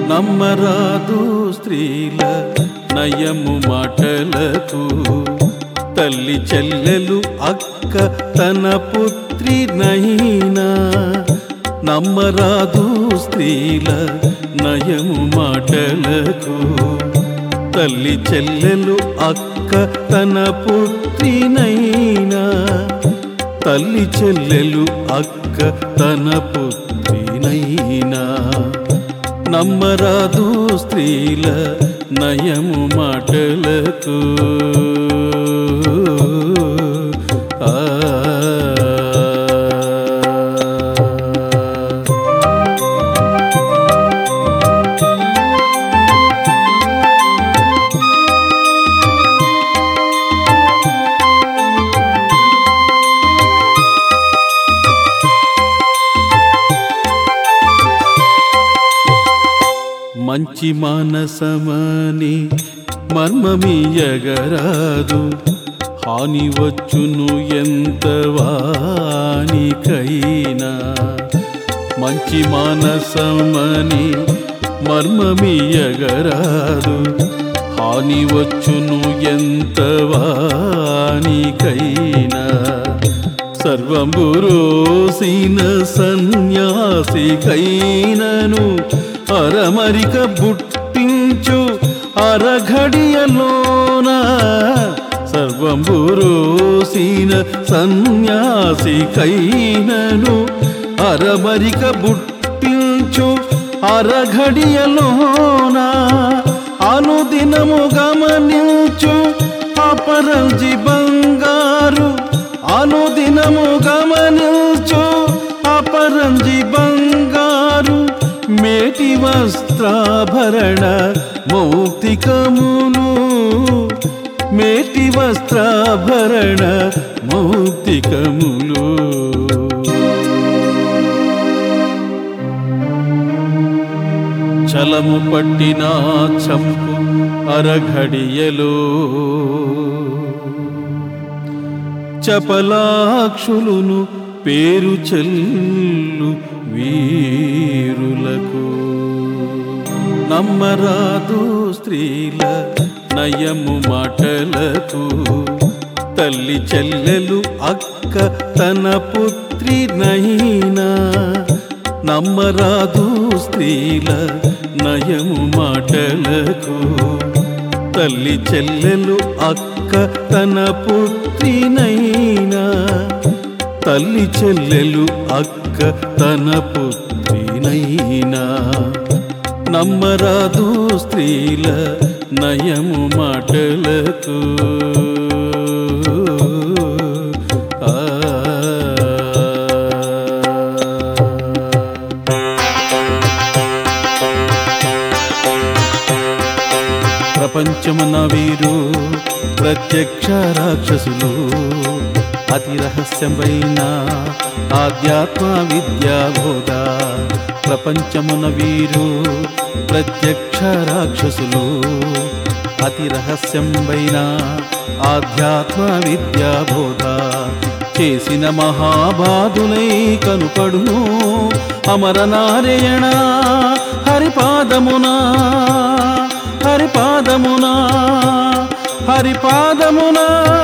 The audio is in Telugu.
నమ్మరాదు స్త్రీల నయము మాటలకు, తల్లి చెల్లెలు అక్క తన పుత్రి నైనా. నమ్మరాదు స్త్రీల నయము మాటలకు, తల్లి చెల్లెలు అక్క తన పుత్రి నైనా. తల్లి చెల్లెలు అక్క తన పుత్రి నైనా. నమ్మరాదు స్త్రీల నయము మాటలకు. మంచి మానసమని మర్మమియగరాదు, హాని వచ్చును ఎంత వానికైనా. మంచి మానసమని మర్మమియగరాదు, హాని వచ్చును ఎంత వానికైనా. సర్వంబురోసిన సన్యాసికైనను అరమరిక బుట్టించు అరఘడియలోన. సర్వంబురోసిన సన్యాసికైనను అరమరిక బుట్టించు అరఘడియలోన. అనుదినము గమనించు అపరంజి బంగారు, అనుదినము గమనించు అపరంజి బంగారు. మేటి వస్త్రాభరణ మౌక్తికములు, మేటి వస్త్రాభరణ మౌక్తికములు. చలము పట్టిన చంపు అరఘడియలో, చపలాక్షులును పేరు చెల్లు వీరులకు. నమ్మరాదు స్త్రీల నయము మాటలకు, తల్లి చెల్లెలు అక్క తన పుత్రి నైనా. నమ్మరాదు స్త్రీల నయము మాటలకు, తల్లి చెల్లెలు అక్క తన పుత్రి నైనా. తల్లి చెల్లెలు అక్క తన పుత్రి నైనా. నమ్మరాదు స్త్రీల నయము మాటలకు. ప్రపంచమున వీరు ప్రత్యక్ష రాక్షసులు, అతి రహస్యమైన ఆధ్యాత్మ విద్యా బోధ. ప్రపంచమున వీరు ప్రత్యక్ష రాక్షసులు, అతి రహస్యమైన ఆధ్యాత్మ విద్యా బోధ. చేసిన మహాబాధులై కనుపడును అమరనారాయణ హరిపాదమునా, హరిపాదమునా, హరిపాదమునా.